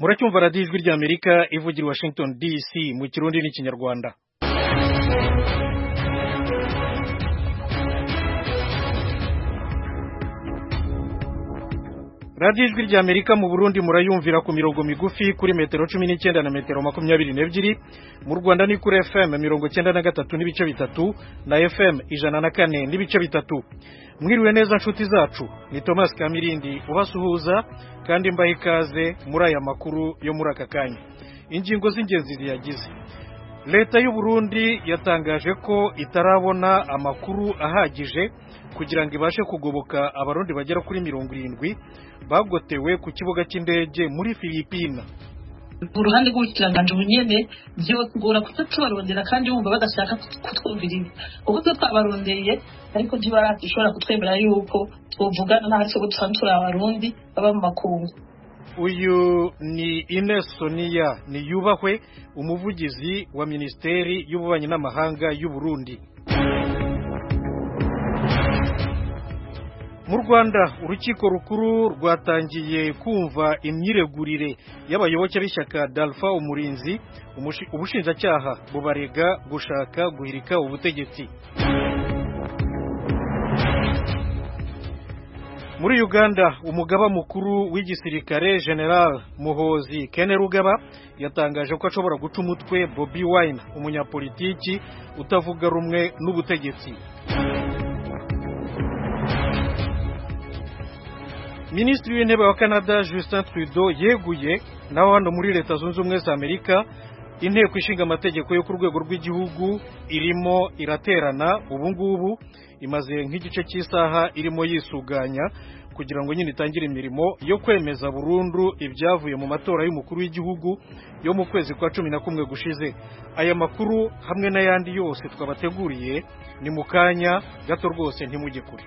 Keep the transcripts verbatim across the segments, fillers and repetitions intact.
muracyumva radiyo ijwi ry'Amerika ivugira Washington D C mu kirundi n'ikinyarwanda. radiyo ijwi ry'Amerika mu Burundi murayumvira ku mirongo migufi kuri metero cumi n'icyenda na metero makumyabiri n'ebyiri, mu Rwanda ni kuri F M mirongo cyenda na gatatu n'ibice bitatu na F M ijana na kane n'ibice bitatu. Mwiriwe neza nshuti zacu, ni Thomas Kamirindi ubasuhuza kandi mbaha ikaze muri aya makuru yo muri aka kanya. Ingingo z'ingenzi ziyagize: Leta y'u Burundi yatangaje ko itarabona amakuru ahagije kugira ngo ibashe kugoboka abarundi bagera kuri mirongo irindwi bagotewe ku kibuga cy'indege muri Filipina. Uruhande rw'ubukiranganje bunyene byotugora kutabarondera kandi bumva badashaka kutwumviriza. Ubu twabarondeye ariko ntibarashobora kutwemera yuko twovugana n'ahatse ko dusanzwe abarundi baba mu makungu. Uyu ni Ines Sonia Niyubahwe, umuvugizi wa Ministeri y'Ububanyi n'Amahanga y'u Burundi. Mu Rwanda urukiko rukuru rwatangiye kumva imyiregurire y'abayoboke b'ishyaka Dalpha Umurinzi, ubushinjacyaha bubarega gushaka guhirika ubutegetsi. Muri Uganda umugaba mukuru w'igisirikare General Muhozi Kainerugaba yatangaje ko ashobora guca umutwe Bobi Wine, umunyapolitiki utavuga rumwe n'ubutegetsi. Minisitiri w'intebe wa Canada Justin Trudeau yeguye naho hano muri Leta Zunze Ubumwe za Amerika inteko ishinga amategeko yo ku rwego rw'igihugu irimo iraterana ubu ngubu, imaze nk'igice cy'isaha irimo yisuganya kugira ngo nyine itangire imirimo yo kwemeza burundu ibyavuye mu matora y'umukuru w'igihugu yo mu kwezi kwa cumi na kumwe gushize. Aya makuru hamwe n'ayandi yose twabateguriye ni mu kanya gato rwose, ntimujye kure.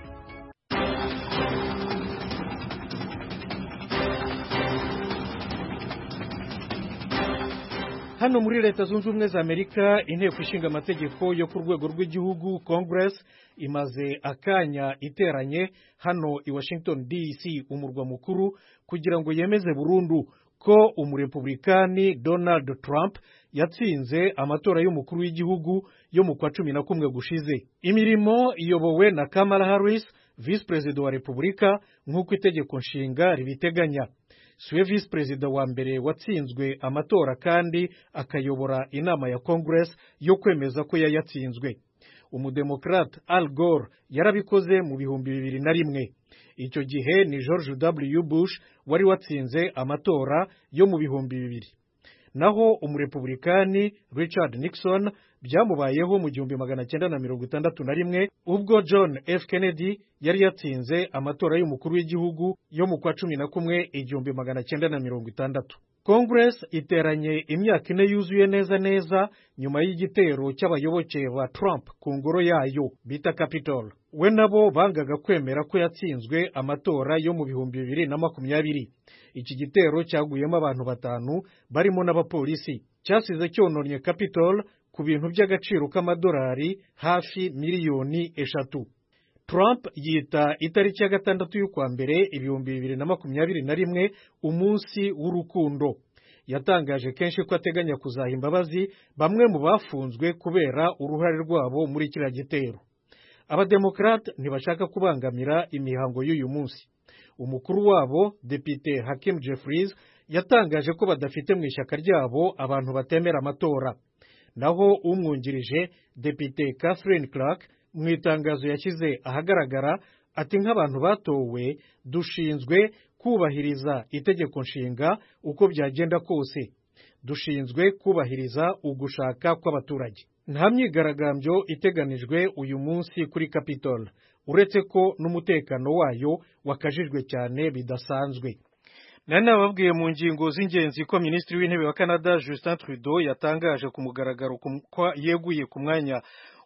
Hano muri Leta Zunze Ubumwe za Amerika inteko ishinga amategeko yo ku rwego rw'igihugu Congress imaze akanya iteranye hano i Washington D C umurwa mukuru kugira ngo yemeze burundu ko umurepublikani Donald Trump yatsinze amatora y'umukuru w'igihugu yo mu kwa cumi na kumwe gushize. Imirimo iyobowe na Kamala Harris, Vice President wa Republika nk'uko itegeko nshinga ribiteganya. Suwe Vice President wa mbere watsinzwe amatora kandi akayobora inama ya Congress yo kwemeza ko yayatsinzwe. Umudemokrate Al Gore yarabikoze mu bihumbi bibiri na rimwe. Icyo gihe ni George W Bush wari watsinze amatora yo mu bihumbi bibiri. Naho umurepublikani Richard Nixon byamubayeho mu gihumbi magana cyenda na mirongo itandatu na rimwe ubwo John F Kennedy yari yatsinze amatora y'umukuru w'igihugu yo mu kwa cumi na kumwe igihumbi magana cyenda na mirongo itandatu. Congress iteranye imyaka ine yuzuye neza neza nyuma y'igitero cy'abayoboke ba Trump ku ngoro yayo bita Capitol. We nabo bangaga kwemera ko yatsinzwe amatora yo mu bihumbi bibiri na makumyabiri. Iki gitero cyaguyemo abantu batanu barimo n'abapolisi, cyasize cyononye Capitol ku bintu by'agaciro k'amadolari hafi miliyoni eshatu. Trump yita itariki ya gatandatu y'ukwa mbere ibihumbi bibiri na makumyabiri na rimwe umunsi w'urukundo. Yatangaje kenshi ko ateganya kuzaha imbabazi bamwe mu bafunzwe kubera uruhare rwabo muri kiriya gitero. Abademokrate ntibashaka kubangamira imihango y'uyu munsi. Umukuru wabo Depite Hakeem Jeffries yatangaje ko badafite mu ishyaka ryabo abantu batemera amatora. Naho umwungirije Depite Catherine Clark mu itangazo yashyize ahagaragara ati nk'abantu batowe dushinzwe kubahiriza itegeko nshinga uko byagenda kose, dushinzwe kubahiriza ugushaka kw'abaturage. Nta myigaragambyo iteganijwe uyu munsi kuri Capitol, uretse ko n'umutekano wayo wakajijwe cyane bidasanzwe. Nari nababwiye mu ngingo z'ingenzi ko Minisitiri w'Intebe wa Canada Justin Trudeau yatangaje ku mugaragaro ko yeguye ku mwanya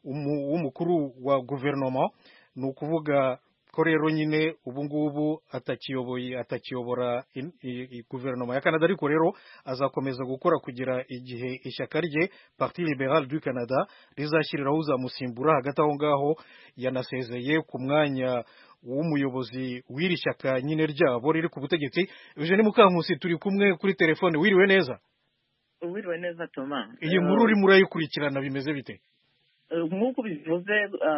w'umukuru wa guverinoma, ni ukuvuga ko rero nyine ubu ngubu atakiyoboye atakiyobora guverinoma ya Canada, ariko rero azakomeza gukora kugira igihe ishyaka rye Parti Libéral du Canada rizashyiriraho uzamusimbura. Hagati aho ngaho yanasezeye ku mwanya w'umuyobozi w'iri shyaka nyine ryabo riri ku butegetsi. Eugene Mukankusi turi kumwe kuri telefone. Wiriwe neza? Wiriwe neza Thomas. Iyi nkuru uri murayikurikirana bimeze bite? Nk'uko bivuze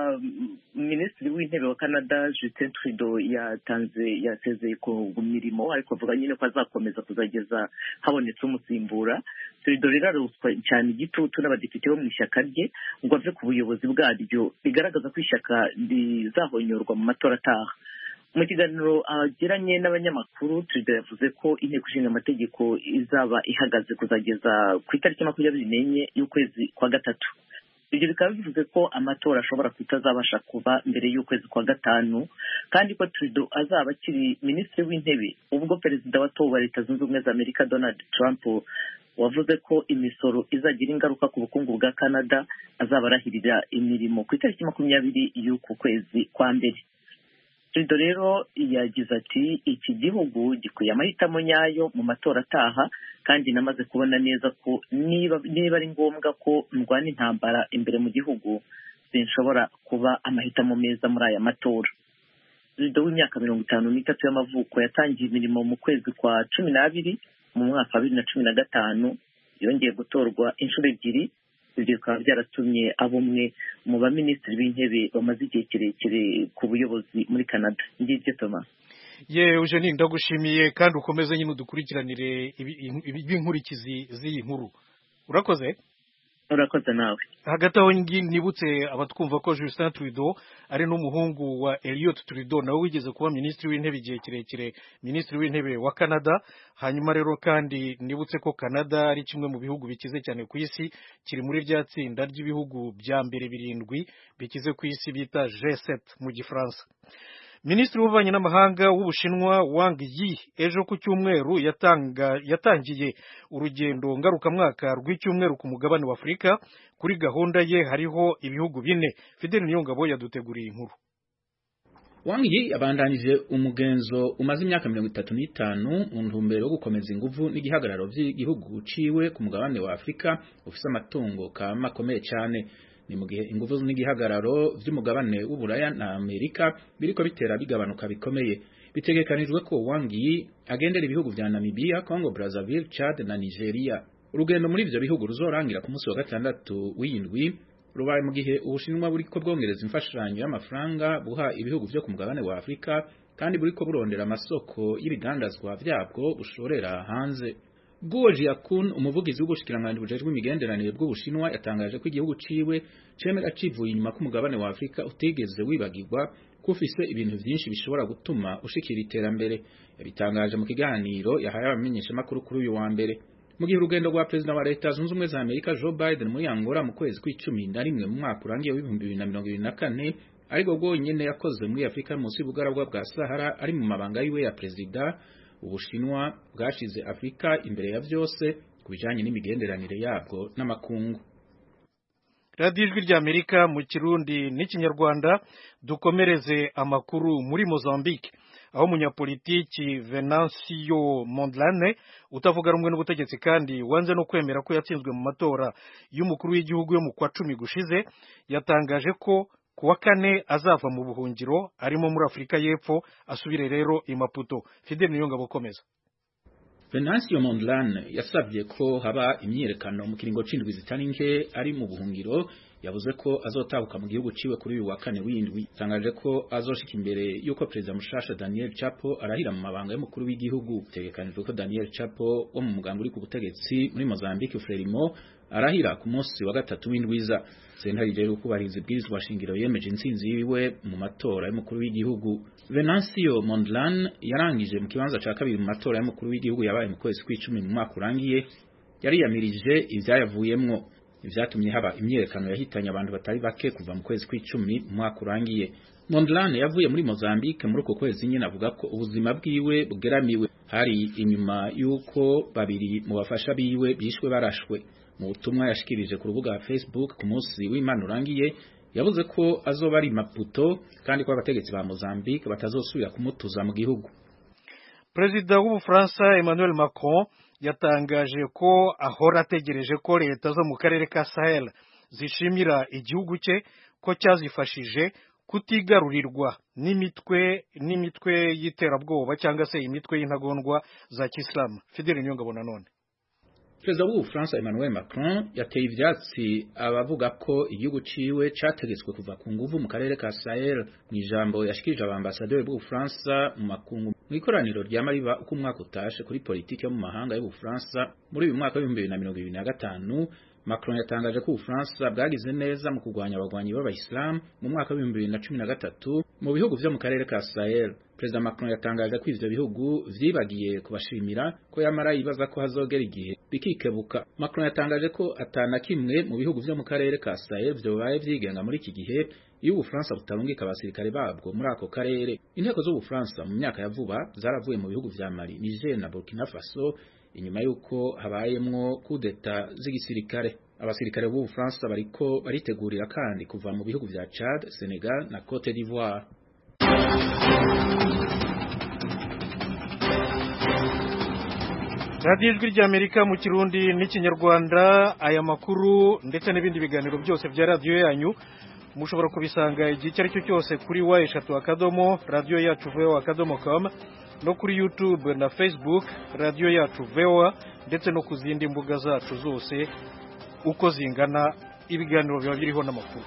minisitiri w'intebe wa Canada Justin Trudeau yatanze yasezeye ku mirimo ariko avuga nyine ko azakomeza kuzageza habonetse umusimbura. Trudeau rero aruswa cyane igitutu n'abadepite bo mu ishyaka rye ngo ave ku buyobozi bwaryo, bigaragaza ko ishyaka rizahonyorwa mu matora ataha. Mu kiganiro agiranye n'abanyamakuru, Trudeau yavuze ko inteko ishinga amategeko izaba ihagaze kuzageza ku itariki makumyabiri n'enye y'ukwezi kwa gatatu. Ibyo bikaba bivuze ko amatora ashobora kutazabasha kuba mbere y'ukwezi kwa gatanu, kandi ko Trudeau azaba akiri minisitiri w'intebe ubwo perezida watowe wa Leta Zunze Ubumwe za Amerika Donald Trump wavuze ko imisoro izagira ingaruka ku bukungu bwa Canada azaba arahirira imirimo ku itariki makumyabiri y'uku kwezi kwa mbere. Trudeau rero yagize ati iki gihugu gikwiye amahitamo nyayo mu matora ataha, kandi namaze kubona neza ko niba niba ari ngombwa ko ndwana intambara imbere mu gihugu sinshobora kuba amahitamo meza muri aya matora. Trudeau w'imyaka mirongo itanu n'itatu y'amavuko yatangiye imirimo mu kwezi kwa cumi n'abiri mu mwaka wa bibiri na cumi na gatanu, yongeye gutorwa inshuro ebyiri. Ibyo bikaba byaratumye abumwe mu baminisitiri b'intebe bamaze igihe kirekire ku buyobozi muri Canada. Ngibyo Thomas. Ye Eugene ndagushimiye kandi ukomeze nyine udukurikiranire inkurikizi z'iyi nkuru. Urakoze? Urakoze nawe. Hagati aho nibutse abatwumva ko Justin Trudeau ari n'umuhungu wa Elliot Trudeau, nawe wigeze kuba minisitiri w'intebe igihe kirekire, minisitiri w'intebe wa Canada. Hanyuma rero kandi nibutse ko Canada ari kimwe mu bihugu bikize cyane ku isi, kiri muri rya tsinda ry'ibihugu bya mbere birindwi bikize ku isi bita G sept mu gifaransa. Minisitiri w'ububanyi n'amahanga w'Ubushinwa Wang Yi ejo ku cyumweru yatanga yatangiye urugendo ngarukamwaka rw'icyumweru ku mugabane wa Afurika. Kuri gahunda ye hariho ibihugu bine. Fidel Niyongabo yaduteguriye inkuru. Wang Yi abandanije umugenzo umaze imyaka mirongo itatu n'itanu mu ntumbero yo gukomeza inguvu n'igihagararo by'igihugu ciwe ku mugabane wa Afurika ufise amatungo kama akomeye cyane. Ni mu gihe inguvu n'igihagararo by'umugabane w'Uburaya na Amerika biriko bitera bigabanuka bikomeye. Bitegekanijwe ko Wang Yi agendera ibihugu vya Namibia, Congo Brazzaville, Chad na Nigeria. Urugendo muri ivyo bihugu ruzorangira ku munsi wa gatandatu w'indwi, rubaye mu gihe Ubushinwa buriko bwongereza imfashanyo y'amafaranga buha ibihugu vyo ku mugabane wa Afrika, kandi buriko burondera amasoko y'ibigandazwa vyabwo bushorera hanze. Guo Jiakun, umuvugizi w'ubushikiranganji bujejwe imigenderanire bw'Ubushinwa, yatangaje ko igihugu ciwe cemera civuye inyuma ku mugabane wa Afrika utigeze wibagirwa ko ufise ibintu vyinshi bishobora gutuma ushikira iterambere. Yabitangaje mu kiganiro yahaye abamenyeshamakuru kuri uyu wa mbere. Mu gihe urugendo rwa perezida wa Leta Zunze Ubumwe za Amerika Joe Biden muri Angola mu kwezi kw'icumi na rimwe mu mwaka urangiye w'ibihumbi bibiri na mirongo ibiri na kane ariko bwonyene yakoze muri Afrika munsi y'ubugaragwa bwa Sahara ari mu mabanga yiwe ya perezida, Ubushinwa bwashize Afrika imbere ya vyose kubijanye n'imigenderanire yabwo n'amakungu. Radio Ijwi rya Amerika mu Kirundi n'Ikinyarwanda. Dukomereze amakuru muri Mozambique, aho umunyapolitiki Venancio Mondlane utavuga rumwe n'ubutegetsi kandi wanze no kwemera ko yatsinzwe mu matora y'umukuru w'igihugu yo mu kwa cumi gushize yatangaje ko kuwa kane azava mu buhungiro arimo muri Afrika y'Epfo asubire rero i Maputo. Fidel Niyongabo komeza. Venancio Mondlane yasabye ko haba imyiyerekano mu kiringo c'indwi zitari nke ari mu buhungiro. Yavuze ko azotabuka mu gihugu ciwe kuri uyu wa kane w'indwi. Tangaje ko azoshika imbere yuko perezida mushasha Daniel Chapo arahira mu mabanga y'umukuru w'igihugu. Tegekanijwe ko Daniel Chapo wo mu mugambi uri ku butegetsi muri Mozambique Frelimo arahira ku munsi wa gatatu w'indwiza. Sentare rero kubahiriza ibwirizwa shingiro yemeje intsinzi yiwe mu matora y'umukuru w'igihugu. Venancio Mondlane yarangije mu kibanza ca kabiri mu matora y'umukuru w'igihugu yabaye mu kwezi kw'icumi mu mwaka urangiye. Yari yamirije ivyayavuyemwo, ivyatumye haba imyerekano yahitanye abantu batari bake kuva mu kwezi kw'icumi mu mwaka urangiye. Mondlane yavuye muri Mozambique muri uko kwezi nyine avuga ko ubuzima bwiwe bugeramiwe. Hari inyuma yuko babiri mu bafasha biwe bishwe barashwe. Mu butumwa yashikirije ku rubuga Facebook ku munsi w'Imana urangiye, yavuze ko azoba ari Maputo kandi ko abategetsi ba Mozambique batazosubira kumutuza mu gihugu. Perezida w'Ubufaransa Emmanuel Macron yatangaje ko ahora ategereje ko leta zo mu karere ka Sahel zishimira igihugu cye ko cyazifashije kutigarurirwa n'imitwe n'imitwe y'iterabwoba cyangwa se imitwe y'intagondwa za Kisilamu. Fidel Nyongabo nanone. Perezida w'Ubufaransa Emmanuel Macron yateye ivyatsi abavuga ko igihugu ciwe categetswe kuva ku nguvu mu karere ka Sahel. Mu ijambo yashikirije abambasaderi b'Ubufaransa mu makungu mu ikoraniro rya Mariba uko umwaka utashe kuri politiki yo mu mahanga y'Ubufaransa muri uyu mwaka w'ibihumbi bibiri na mirongo ibiri na gatanu, Macron yatangaje ko Ubufaransa bwagize neza mu kurwanya abagwanyi b'Abayisilamu mu mwaka w'ibihumbi bibiri na cumi na gatatu mu bihugu vyo mu karere ka Sahel. Perezida Macron yatangaje ko ivyo bihugu vyibagiye kubashimira ko yamara yibaza ko hazogera igihe bikikebuka. Macron yatangaje ko atana kimwe mu bihugu vyo mu karere ka Sahel vyobaye vyigenga muri iki gihe iyo Ubufaransa butarungika abasirikare babwo muri ako karere. Inteko z'Ubufaransa mu myaka ya vuba zaravuye mu bihugu vya Mali, Niger na Burkina Faso inyuma yuko habayemwo kudeta z'igisirikare. Abasirikare b'Ubufaransa bariko baritegurira kandi kuva mu bihugu vya Chad, Senegal na Cote d'Ivoire. Radio Ijwi ry'Amerika mu Kirundi n'Ikinyarwanda, aya makuru ndetse n'ibindi biganiro byose bya radio yanyu mushobora kubisanga igihe icyo ari cyo cyose kuri wa eshatu akadomo radio yacu voa akadomo com no kuri YouTube na Facebook radio yacu voa ndetse no ku zindi mbuga zacu zose uko zingana. Ibiganiro biba biriho n'amakuru.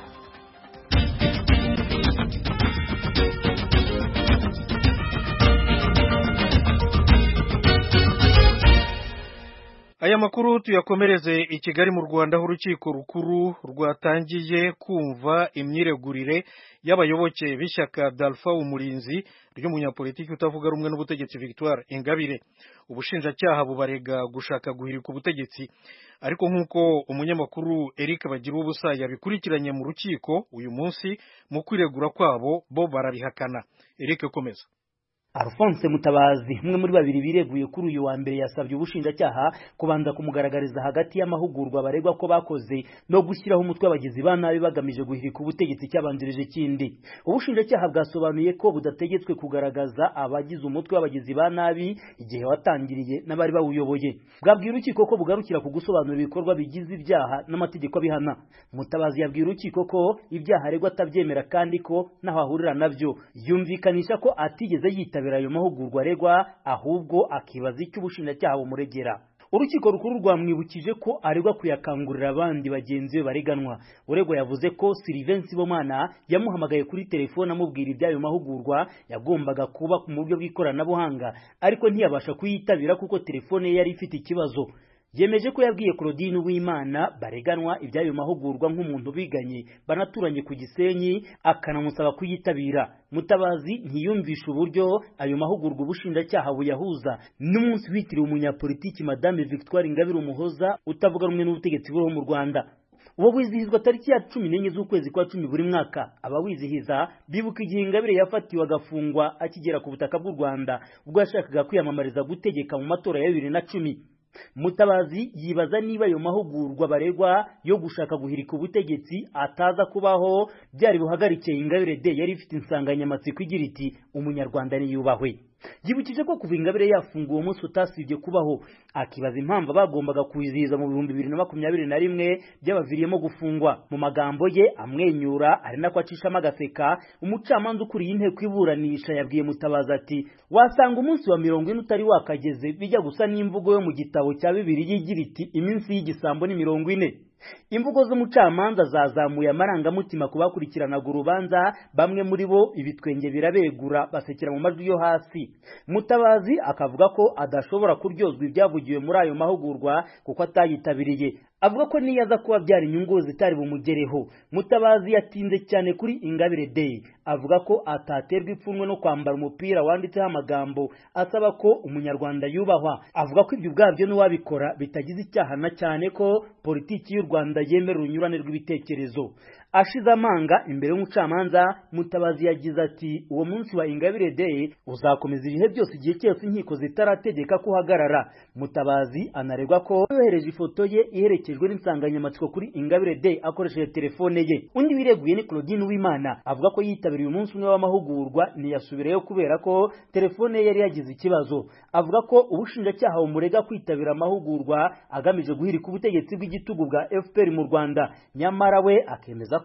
Aya makuru tuyakomereze i Kigali mu Rwanda, aho urukiko rukuru rwatangiye kumva imyiregurire y'abayoboke b'ishyaka Dalpha Umurinzi ry'umunyapolitiki utavuga rumwe n'ubutegetsi Victoire Ingabire. Ubushinjacyaha bubarega gushaka guhirika ubutegetsi, ariko nk'uko umunyamakuru Eric Bagiruwubusa yabikurikiranye mu rukiko uyu munsi, mu kwiregura kwabo bo barabihakana. Eric, komeza. Alphonse Mutabazi, umwe muri babiri bireguye kuri uyu wa mbere, yasabye ubushinjacyaha kubanza kumugaragariza hagati y'amahugurwa baregwa ko bakoze no gushyiraho umutwe w'abagizi ba nabi bagamije guhirika ubutegetsi cyabanjirije kindi. Ubushinjacyaha bwasobanuye ko budategetswe kugaragaza abagize umutwe w'abagizi ba nabi igihe watangiriye n'abari bawuyoboye. Bwabwiye urukiko ko bugarukira ku gusobanura ibikorwa bigize ibyaha n'amategeko abihana. Mutabazi yabwiye urukiko ko ibyaha aregwa atabyemera kandi ko naho ahurira nabyo. Yumvikanisha ko atigeze yitabira ayo mahugurwa aregwa, ahubwo akibaza icyo ubushinjacyaha bumuregera. Urukiko rukuru rwamwibukije ko aregwa kuyakangurira abandi bagenzi be bareganwa. Uregwa yavuze ko Sylvain Sibomana yamuhamagaye kuri telefone amubwira iby'ayo mahugurwa yagombaga kuba mu buryo bw'ikoranabuhanga, ariko ntiyabasha kuyitabira kuko telefone ye yari ifite ikibazo. Yemeje ko yabwiye Claudine Uwimana bareganwa ibyayo mahugurwa nk'umuntu biganye banaturanye ku Gisenyi, akanamusaba kuyitabira. Mutabazi ntiyumvisha uburyo ayo mahugurwa ubushinjacyaha buyahuza n'umunsi witiriwe umunyapolitiki Madame Victoire Ingabire Umuhoza utavuga rumwe n'ubutegetsi buriho mu Rwanda. Uwo wizihizwa tariki ya cumi n'enye z'ukwezi kwa cumi buri mwaka. Abawizihiza bibuka igihe Ingabire yafatiwe agafungwa akigera ku butaka bw'u Rwanda ubwo yashakaga kwiyamamariza gutegeka mu matora ya bibiri na cumi. Mutabazi yibaza niba ayo mahugurwa baregwa yo gushaka guhirika ubutegetsi ataza kubaho byari buhagarikiye Ingabire de yari ifite insanganyamatsiko igira iti umunyarwanda niyubahwe. Yibukije ko kuva Ingabire yafunguwe umunsi utasibye kubaho, akibaza impamvu bagombaga kuyizihiza mu bihumbi bibiri na makumyabiri na rimwe byabaviriyemo gufungwa. Mu magambo ye amwenyura ari nako acishamo agaseka, umucamanza ukuriye inteko iburanisha yabwiye Mutabazi ati wasanga umunsi wa mirongo ine utari wakageze, bijya gusa n'imvugo yo mu gitabo cya Bibiliya igira iti iminsi y'igisambo ni mirongo ine. Imvugo z'umucamanza zazamuye amarangamutima ku bakurikiranaga urubanza, bamwe muri bo ibitwenge birabegura basekera mu majwi yo hasi. Mutabazi akavuga ko adashobora kuryozwa ibyavugiwe muri ayo mahugurwa kuko atayitabiriye. Avuga ko niyaza kuba byari inyungu zitari bumugereho. Mutabazi yatinze cyane kuri Ingabire Day, avuga ko ataterwa ipfunwe no kwambara umupira wanditseho amagambo asaba ko umunyarwanda yubahwa. Avuga ko ibyo ubwabyo n'uwabikora bitagize icyaha na cyane ko politiki y'u Rwanda yemera urunyurane rw'ibitekerezo. Ashize amanga imbere y'umucamanza, Mutabazi yagize ati uwo munsi wa Ingabire Day uzakomeza ibihe byose igihe cyose inkiko zitarategeka ko uhagarara. Mutabazi anaregwa ko yohereje ifoto ye iherekejwe n'insanganyamatsiko kuri Ingabire Day akoresheje telefone ye. Undi wireguye ni Claudine Uwimana, avuga ko yitabiriye umunsi umwe w'amahugurwa ntiyasubireyo kubera ko telefone ye yari yagize ikibazo. Avuga ko ubushinjacyaha bumurega kwitabira amahugurwa agamije guhirika ubutegetsi bw'igitugu bwa F P R mu Rwanda, nyamara we akemeza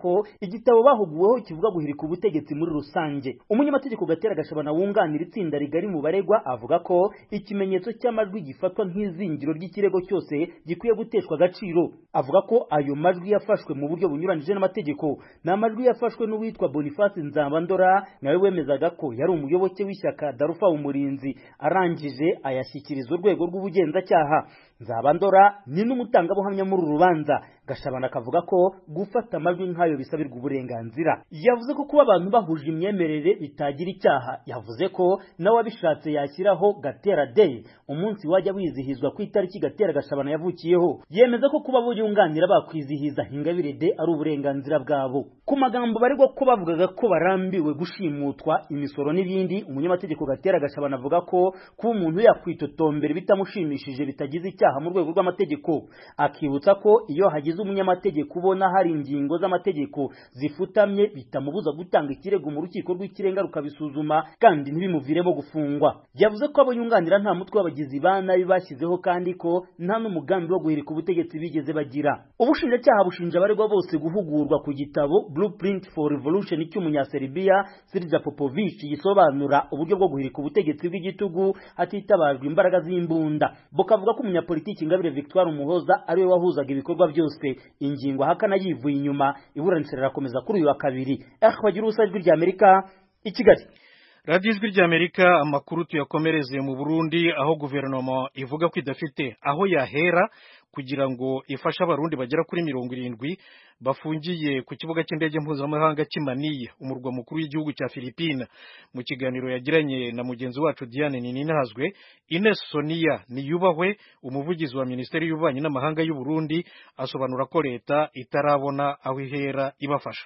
ko igitabo bahuguweho kivuga guhirika ubutegetsi muri rusange. Umunyamategeko Gatera Gashabana wunganira itsinda rigari mu baregwa avuga ko ikimenyetso cy'amajwi gifatwa nk'izingiro ry'ikirego cyose gikwiye guteshwa agaciro. Avuga ko ayo majwi yafashwe mu buryo bunyuranije n'amategeko. N'amajwi yafashwe n'uwitwa Boniface Nzabandora nawe wemezaga ko yari umuyoboke w'ishyaka Darufa Umurinzi, arangije ayashyikiriza urwego rw'ubugenzacyaha. Nzabandora ni n'umutangabuhamya muri uru rubanza. Gashabana akavuga ko gufata amajwi nk'ayo bisabirwa uburenganzira. Yavuze ko kuba abantu bahuje imyemerere bitagira icyaha. Yavuze ko nawe abishatse yashyiraho Gatera Day, umunsi wajya wizihizwa ku itariki Gatera Gashabana yavukiyeho. Yemeza ko kuba bo yunganira bakwizihiza Ingabire Day ari uburenganzira bwabo. Ku magambo baregwa ko bavugaga ko barambiwe gushimutwa imisoro n'ibindi, umunyamategeko Gatera Gashabana avuga ko kuba umuntu yakwitotombera bitamushimishije bitagize icyaha mu rwego rw'amategeko. Akibutsa ko iyo hagize umunyamategeko ubona hari ingingo z'amategeko zifutamye bitamubuza gutanga ikirego mu rukiko rw'ikirenga rukabisuzuma kandi ntibimuviremo gufungwa. Yavuze ko abo yunganira nta mutwe w'abagizi ba nabi bashyizeho kandi ko nta n'umugambi wo guhirika ubutegetsi bigeze bagira. Ubushinjacyaha bushinja abaregwa bose guhugurwa ku gitabo Blueprint for Revolution cy'umunyaserbiya Srđan Popović gisobanura uburyo bwo guhirika ubutegetsi bw'igitugu hatitabajwe imbaraga z'imbunda. Bukavuga ko umunyapolitiki Ingabire Victoire Umuhoza ariwe wahuzaga ibikorwa byose. Ingingo hakana yivuye inyuma. Iburanisha rirakomeza kuri uyu wa kabiri. Bagira ubusajwi rya Amerika i Kigali. Radio Ijwi rya Amerika, amakuru tuyakomereze mu Burundi aho guverinoma ivuga ko idafite aho yahera kugira ngo ifashe abarundi bagera kuri mirongo irindwi bafungiye ku kibuga cy'indege mpuzamahanga cy'Imaniya, umurwa mukuru w'igihugu cya Philippines. Mu kiganiro yagiranye na mugenzi wacu Diane Nininahazwe, Ines Sonia Niyubahwe, umuvugizi wa Minisiteri y'Ububanyi n'Amahanga y'u Burundi, asobanura ko leta itarabona aho ihera ibafasha.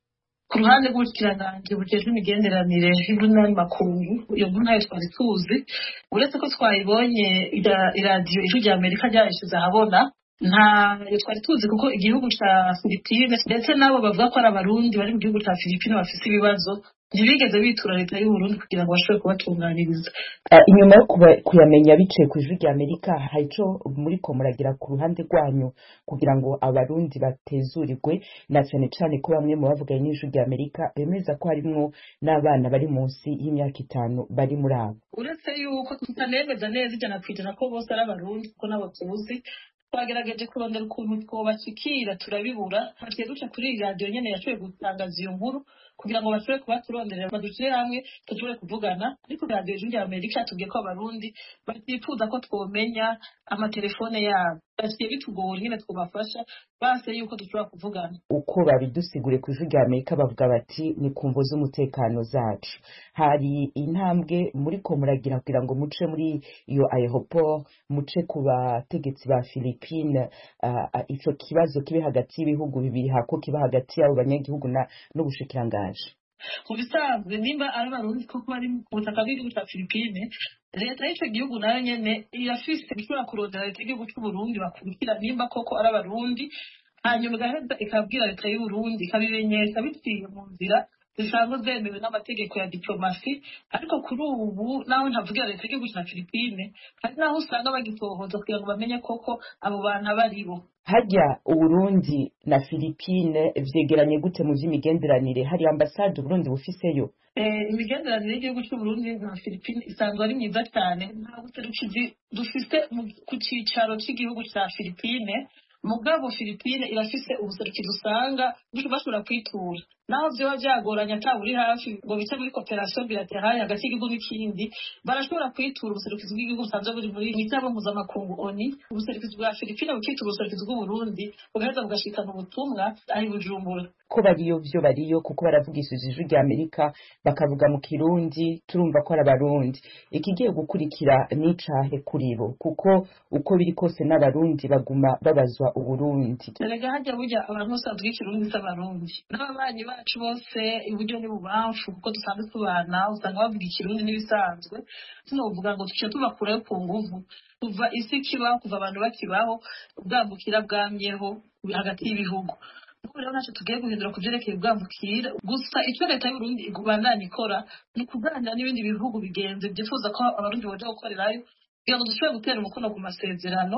Ku ruhande rw'ubukiranganji bujejwe imigenderanire y'ubunani makungu, iyo nkuru nayo twari tuzi, uretse ko twayibonye iradiyo Ijwi rya Amerika ryayishize ahabona, ntayo twari tuzi kuko igihugu cya Philippines ndetse nabo bavuga ko ari abarundi bari mu gihugu cya Philippines bafite ibibazo ntibigeze bitura leta y'u Burundi kugira ngo bashobore kubatunganiriza. Inyuma yo kuyamenya biciye ku Ijwi rya Amerika, hari ico muri ko muragira ku ruhande rwanyu kugira ngo abarundi batezurirwe, na cyane cyane ko bamwe mu bavuganye n'Ijwi rya Amerika bemeza ko harimwo n'abana bari munsi y'imyaka itanu bari muri abo. Uretse yuko tutanemeza neza ijana ku ijana ko bose ari abarundi kuko nabo tuzi, twagerageje kurondera ukuntu twobashikira turabibura. Hagiye duca kuri radio nyene yashoboye gutangaza iyo nkuru kugira ngo bashobore kuba turonderera badushyire hamwe dushobore kuvugana, ariko radio Ijwi rya Amerika yatubwiye ko abarundi batifuza ko twomenya amatelefone yabo. Basiye bitugora nyine twobafasha base yuko dushobora kuvugana. Uko babidusigure ku Ijwi rya Amerika bavuga bati ni kumvo z'umutekano zacu. Hari intambwe muri ko muragira kugira ngo muce muri iyo aeroport, muce ku bategetsi ba Philippines, uh, uh, ico kibazo kibe hagati y'ibihugu bibiri hako kiba hagati y'abo banyagihugu na n'ubushikirangaje. Mu bisanzwe nimba ari abarundi koko bari mu butaka bw'igihugu cya Philippines, leta y'icyo gihugu nayo nyene irafise ishobora kurondera leta y'igihugu cy'u Burundi bakurikira nimba koko ari abarundi, hanyuma igaheza ikabwira leta y'u Burundi ikabimenyesha biciye mu nzira zisanzwe zemewe n'amategeko ya diplomasi. Ariko kuri ubu naho ntavugira leta y'igihugu cya Philippines, hari naho usanga bagitohoza kugira ngo bamenye koko abo bantu abaribo. Hajya Uburundi na Philippines vyegeranye gute mu vy'imigenderanire? Hari ambasade Uburundi bufiseyo? Eh, imigenderanire y'igihugu cy'u Burundi na Philippines isanzwe ari myiza cyane. Ntabwo turukizi dufite ku cicaro cy'igihugu cya Philippines, mugabo Philippines irafise ubuserukizi usanga bashobora kwitura. Naho vyoba vyagoranye ataburi hafi ngo bice muri cooperation bilaterale hagati y'igihugu n'ikindi, barashobora kwitura ubuserukizi bw'igihugu busanzwe buri muri mitabo mpuzamakungu O N U. Ubuserukizi bwa Philippines bukitura ubuserukizi bw'u Burundi bugaheza bugashikana ubutumwa ari Bujumbura. Ko bariyo vyo bariyo kuko baravugishije Ijwi rya Amerika bakavuga mu Kirundi, turumva ko ari abarundi. Ikigiye gukurikira n'icahe kuri bo kuko uko biri kose n'abarundi baguma babazwa Uburundi. Erega hajya burya abantu bose bavuga Ikirundi s'abarundi, n'ababanyi bacu bose iburyo n'ibubamfu kuko dusanzwe tubana usanga bavuga Ikirundi n'ibisanzwe. Tunovuga ngo tukiye tubakurayo ku nguvu kuva isi kibaho, kuva abantu bakibaho, ubwambukira bwamyeho hagati y'ibihugu. Nuko rero ntacyo tugiye guhindura ku byerekeye ubwambukira. Gusa icyo leta y'u Burundi igubandanya ikora ni ukuganira n'ibindi bihugu bigenze byifuza ko abarundi boja gukorerayo kugira ngo dushobore gutera umukono ku masezerano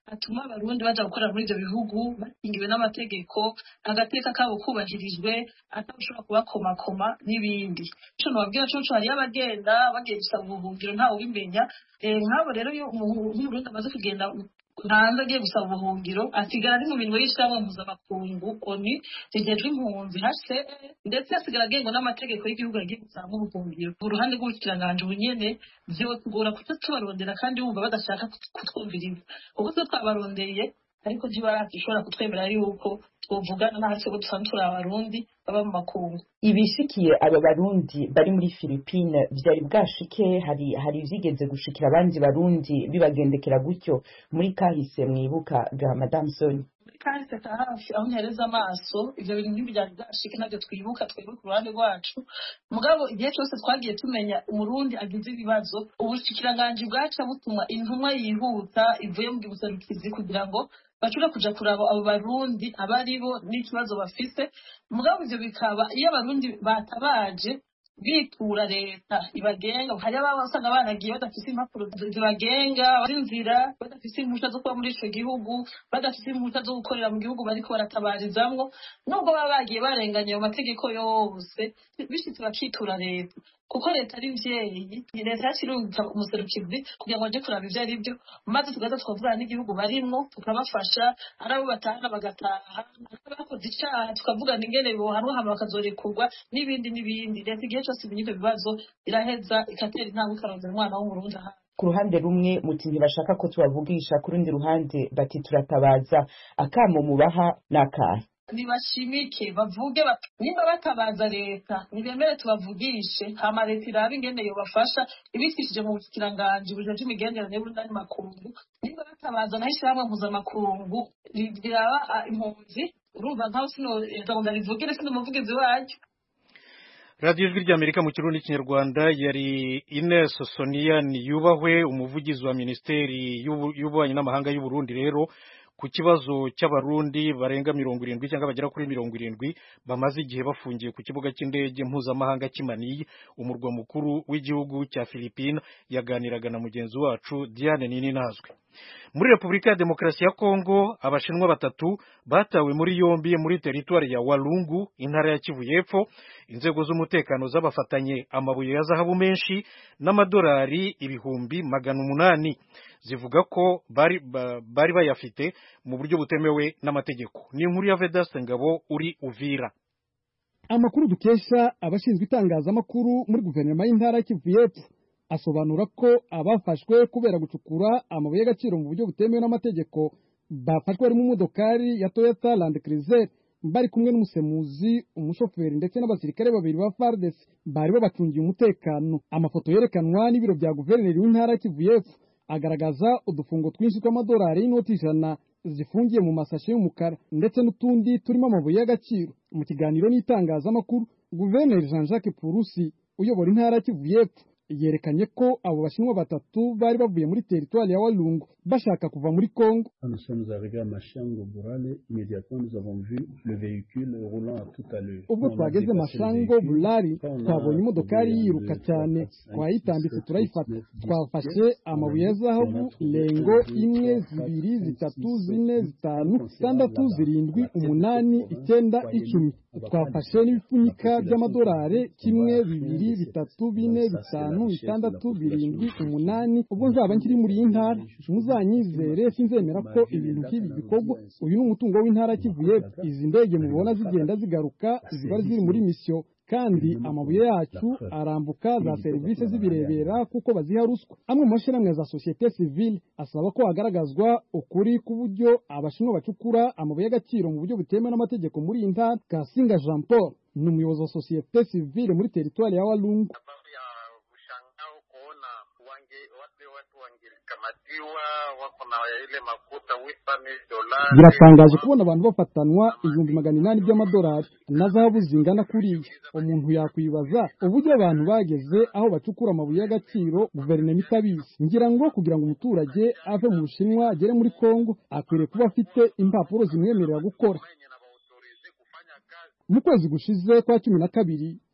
atuma abarundi baja gukorera muri ivyo bihugu bakingiwe n'amategeko, agateka kabo kubahirijwe, atawushobora kubakomakoma n'ibindi. Ico nobabwira coco hariyo abagenda bagiye gusaba ubuhungiro ntawe ubimenya. Nk'abo rero iyo umurundi amaze kugenda hanze agiye gusaba ubuhungiro asigara ari mu minwe y'ishyirahamwe mpuzamakungu oni rigejwe impunzi hase, ndetse asigara agengwa n'amategeko y'igihugu agiye gusaba ubuhungiro. Ku ruhande rw'ubushikiranganji bunyene vyotugora kuko tubarondera kandi bumva badashaka kutwumviriza. Ubu twe twabarondeye ariko ntibarashobora kutwemera yuko twovugana n'ahase ko dusanzwe turi abarundi baba mu makungu. Ibishikiye aba barundi bari muri Philippine vyari bwashike, hari hari vyigeze gushikira abandi barundi bibagendekera gutyo muri kahise mwibuka ga Madame Sonia? Kahise ka hafi aho ntereza amaso ivyo bintu ntibyari bwashike navyo twibuka twebwe ku ruhande rwacu. Mugabo igihe cyose twagiye tumenya umurundi agize ibibazo, ubushikiranganji bwaca butuma intumwa yihuta ivuye mu gibuserukizi kugira ngo bashobora kuja kuraba abo barundi abaribo n'ikibazo bafise. Mugabo ivyo bikaba iyo abarundi batabaje bitura leta ibagenga, hari ababa usanga baragiye badafise impapuro zibagenga, inzira badafise impushya zo kuba muri ico gihugu, badafise impushya zo gukorera mu gihugu bariko baratabarizamwo. Nubwo baba bagiye barenganya ayo mategeko yose, bishitse bakitura leta kuko leta ari mvyeyi. Leta yashirungika umuserukizi kugira ngo aje kuraba ivyo ari byo, maze tugaza tukavugana n'igihugu barimwo tukabafasha, ari abo batahana bagataha, abakoze icaha tukavugana ingene bohanwa hama bakazorekurwa n'ibindi n'ibindi. Leta igihe cyose ibintu bibazo iraheza ikatera intambwe ikarondera umwana w'umurundi aha. Ku ruhande rumwe muti ntibashaka ko tubavugisha, ku rundi ruhande bati turatabaza. Akamo mubaha n'akahe? Nibashimike bavuge bati nimba batabaza leta nibemere tubavugishe, hama leta irabe ingene yobafasha ibitishije mu bukiranganji buje by'imigenderanire y'Uburundi makungu. Nimba batabaza naho ishyirahamwe mpuzamakungu riraba impunzi, urumva nkaho sino ndabona rivugire sino umuvugizi wacyo. Radio Ijwi ry'Amerika mu Kirundi n'Ikinyarwanda yari Ines Sonia Niyubahwe, umuvugizi wa Ministeri y'Ububanyi n'Amahanga y'u Burundi, rero ku kibazo cy'abarundi barenga mirongo irindwi cyangwa bagera kuri mirongo irindwi bamaze igihe bafungiye ku kibuga cy'indege mpuzamahanga cy'Manille, umurwa mukuru w'igihugu cya Philippines. Yaganiraga na mugenzi wacu Diane Nininazwe. Muri Repubulika ya Demokarasi ya Kongo, abashinwa batatu batawe muri yombi muri teritwari ya Walungu, intara ya Kivu y'Epfo. Inzego z'umutekano zabafatanye amabuye ya zahabu menshi n'amadolari ibihumbi magana umunani, zivuga ko bari bari bayafite mu buryo butemewe n'amategeko. Ni inkuru ya Vedaste Ngabo uri Uvira. Amakuru dukesha abashinzwe itangazamakuru muri guverinoma y'intara ya Kivu y'Epfo asobanura ko abafashwe kubera gucukura amabuye y'agaciro mu buryo butemewe n'amategeko bafashwe ari mu modokari ya Toyota Land Cruiser, bari kumwe n'umusemuzi, umushoferi ndetse n'abasirikare babiri ba F A R D C bari babacungiye umutekano. Amafoto yerekanwa n'ibiro bya guverineri w'intara ya Kivu y'Epfo agaragaza udufungo twinshi tw'amadolari y'inoti ijana zifungiye mu masashe y'umukara ndetse n'utundi turimo amabuye y'agaciro. Mu kiganiro n'itangazamakuru, guverineri Jean-Jacques Purusi uyobora intara ya Kivu y'Epfo yerekanye ko abo bashinwa batatu bari bavuye muri teritwari ya Walungu bashaka kuva muri Kongo. Nous sommes arrivés à Mashango Burale, immédiatement nous avons vu le véhicule roulant à toute allure. Ubwo twageze Mashango Burale twabonye imodokari yiruka cyane, twayitambitse turayifata. Twafashe amabuye ya zahabu lengo imwe zibiri zitatu zine zitanu zitandatu zirindwi umunani icyenda icumi. Twafashe n'ibipfunyika by'amadolari kimwe bibiri bitatu bine bitanu bitandatu birindwi umunani. Ubwo nzaba nkiri muri iyi ntara muzanyizere, sinzemera ko ibintu nk'ibi bikorwa. Uyu ni umutungo w'intara ya Kivu y'Epfo. Izi ndege mubona zigenda zigaruka ziba ziri muri misiyo, kandi amabuye yacu arambuka za serivisi zibirebera kuko baziha ruswa. Amwe mu mashyirahamwe za societe civile asaba ko hagaragazwa ukuri ku buryo abashinwa bacukura amabuye y'agaciro mu buryo butemewe n'amategeko muri iyi ntara. Kasinga Jean Paul ni umuyobozi wa societe civile muri teritwari ya Walungu. Biratangaje kubona abantu bafatanwa ibihumbi magana inani by'amadolari na zahabu zingana kuriya. Umuntu yakwibaza uburyo abantu bageze aho bacukura amabuye y'agaciro guverinoma itabizi. Ngira ngo kugira ngo umuturage ave mu Bushinwa agere muri Kongo akwiriye kuba afite impapuro zimwemerera gukora. Mu kwezi gushize kwa cumi na kabiri,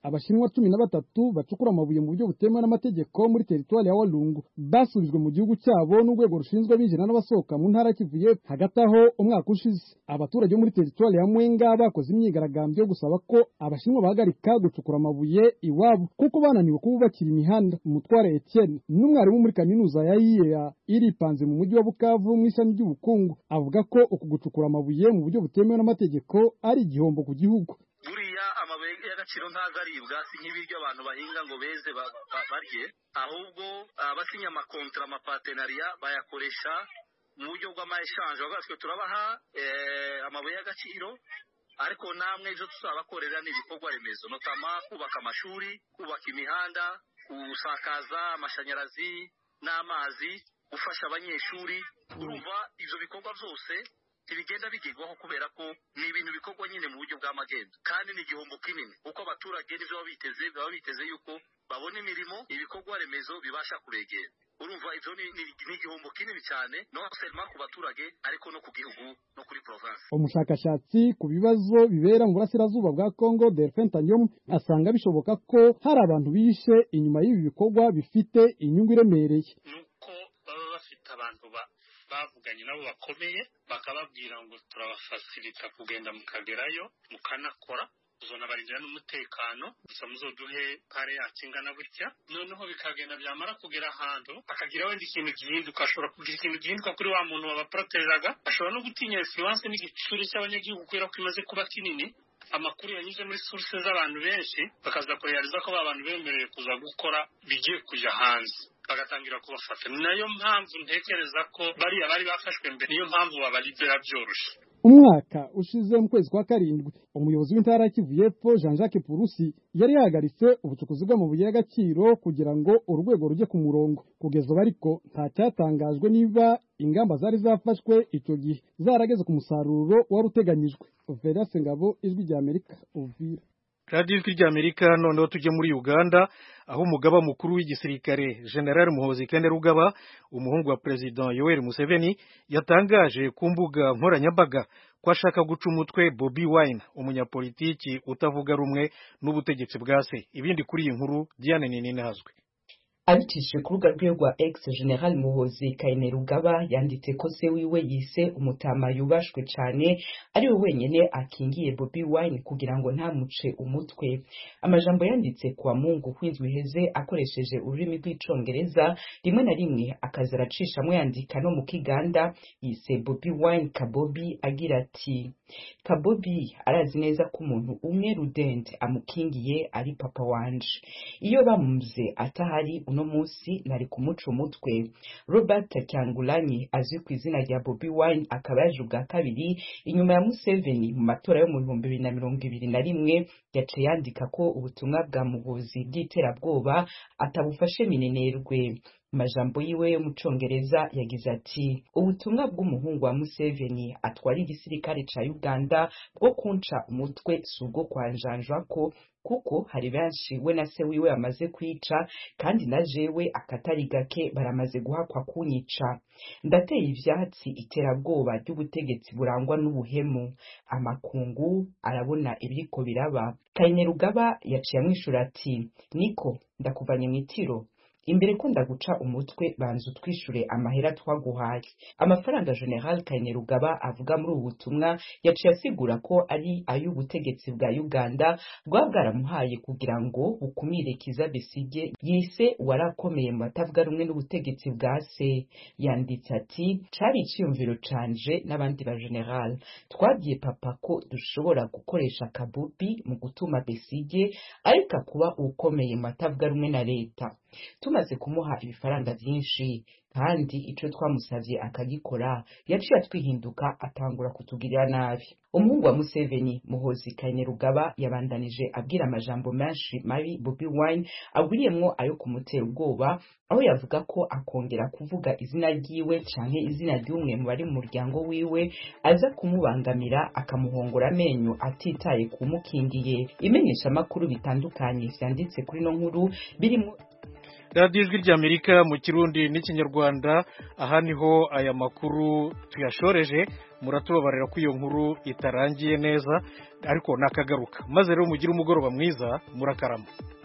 abashinwa cumi na batatu bacukura amabuye mu buryo butemewe n'amategeko muri teritwari ya Walungu basubijwe mu gihugu cyabo n'urwego rushinzwe abinjira n'abasohoka mu ntara y'Kivu y'Epfo. Hagati aho umwaka ushize abaturage muri teritwari ya Mwenga bakoze imyigaragambyo yo gusaba ko abashinwa bahagarika gucukura amabuye iwabo kuko bananiwe kububakira imihanda. Umutware Etienne n'umwarimu muri kaminuza ya I E A iripanze mu mujyi wa Bukavu mu ishami ry'ubukungu avuga ko uku gucukura amabuye mu buryo butemewe n'amategeko ari igihombo ku gihugu. Buriya amabuye y'agaciro ntago aribwa, si nk'ibiryo abantu bahinga ngo beze barye, ahubwo abasinya amakontra amapatenariya bayakoresha mu buryo bw'amayeshanje. Bagatwe turabaha amabuye y'agaciro, ariko namwe ejo tuzabakorera n'ibikorwa remezo, notama kubaka amashuri, kubaka imihanda, gusakaza amashanyarazi n'amazi, gufasha abanyeshuri. Urumva ivyo bikorwa byose ntibigenda bigerwaho kubera ko ni ibintu bikorwa nyine mu buryo bw'amagendo, kandi ni igihombo kinini kuko abaturage n'ivyo baba biteze baba biteze yuko babona imirimo, ibikorwa remezo bibasha kuregera. Urumva ivyo ni igihombo kinini cyane, no seulement ku baturage ariko no ku gihugu no kuri province. Umushakashatsi ku bibazo bibera mu burasirazuba bwa Congo, Delphin Tanyom, asanga bishoboka ko hari abantu bishe inyuma y'ibi bikorwa bifite inyungu iremereye. Nuko baba bafite abantu ba bavuganye nabo bakomeye bakababwira ngo turabafasilita kugenda mukagerayo mukanakora uzona barindira n'umutekano gusa muzoduhe pare yakingana gutya, noneho bikagenda byamara kugera ahantu akagira wenda ikintu gihinduka, ashobora kugira ikintu gihinduka kuri wa muntu wabaprotejaga, ashobora no gutinya influence n'igicuri cy'abanyagihugu kubera ko imaze kuba kinini. Amakuru yanyuze muri source z'abantu benshi bakaza kurealiza ko abantu bemerewe kuza gukora bigiye kuja hanze, bagatangira kubafata. Nayo mpamvu ntekereza ko bariya bari bafashwe mbere, niyo mpamvu babalibera byoroshe. Umwaka ushize mu kwezi kwa karindwi umuyobozi w'intara y'Kivu y'Epfo Jean Jacques Purusi yari yahagaritse ubucukuzi bw'amabuye y'agaciro kugira ngo urwego rujye ku murongo. Kugeza ubu ariko nta cyatangajwe niba ingamba zari zafashwe icyo gihe zarageze ku musaruro wari uteganyijwe. Vedaste Ngabo, Ijwi ry'Amerika, Uvira. Radio Ijwi ry'Amerika. Noneho tujye muri Uganda aho umugaba mukuru w'igisirikare General Muhoozi Kainerugaba, umuhungu wa President Yoweri Museveni, yatangaje ku mbuga nkoranyambaga ko ashaka guca umutwe Bobi Wine, umunyapolitiki utavuga rumwe n'ubutegetsi bwa se. Ibindi kuri iyi nkuru Diane Ninihazwe. Abicishije ku rubuga rwe rwa X, General Muhoozi Kainerugaba yanditse ko se wiwe yise umutama yubashwe cyane ari we wenyene akingiye Bobi Wine kugira ngo ntamuce umutwe. Amajambo yanditse kwa Mungu kw'indwi iheze akoresheje ururimi rw'icongereza, rimwe na rimwe akaza aracishamwe yandika no mu Kiganda, yise Bobi Wine Kabobi agira ati Kabobi arazi neza ko umuntu umwe rudende amukingiye ari papa wanje. Iyo bamuze atahari uno musi nari kumuca umutwe. Robert Kyangulanyi azwi ku izina rya Bobi Wine akaba yaje ubwa kabiri inyuma ya Museveni mu matora yo mu bihumbi bibiri na mirongo ibiri na rimwe, yaciye yandika ko ubutumwa bwa Muhoozi bw'iterabwoba atabufashe minenerwe. Majambo yiwe yo mu Congereza yagize ati ubutumwa bw'umuhungu wa Museveni atwara igisirikare ca Uganda bwo kunca umutwe subwo kwanjanjwa ko kuko hari benshi we na se wiwe amaze kwica kandi na jewe akatari gake baramaze guhakwa kunyica. Ndateye ivyatsi iterabwoba ry'ubutegetsi burangwa n'ubuhemu. Amakungu arabona ibiriko biraba. Kainerugaba yaciye amwishura ati niko ndakuvanye mu itiro, imbere ko ndaguca umutwe banza utwishure amahera twaguhaye. Amafaranga General Kainerugaba avuga muri ubu butumwa yaciye asigura ko ari ay'ubutegetsi bwa Uganda bwa bwaramuhaye kugira ngo bukumire Kizza Besigye yise warakomeye mu batavuga rumwe n'ubutegetsi bwa se. Yanditse ati cari iciyumviro canje n'abandi ba General, twagiye papa ko dushobora gukoresha Kabobi mu gutuma Besigye ariko kuba ukomeye mu batavuga rumwe na leta. Tumaze kumuha ibifaranga byinshi kandi ico twamusavye akagikora, yaciye atwihinduka atangura kutugirira nabi. Umuhungu wa Museveni Muhoozi Kainerugaba yabandanije abwira amajambo menshi mabi Bobi Wine agwiriyemwo ayo kumutera ubwoba, aho yavuga ko akongera kuvuga izina ryiwe canke izina ry'umwe mu bari mu muryango wiwe aza kumubangamira akamuhongora amenyo atitaye kumukingiye. Imenyesha makuru bitandukanye vyanditse kuri no nkuru birimo Radio Ijwi ry'Amerika mu Kirundi n'Ikinyarwanda. Aha niho aya makuru tuyashoreje. muratubabarira ko iyo nkuru itarangiye neza ariko nakagaruka maze rero mugire umugoroba mwiza murakarama.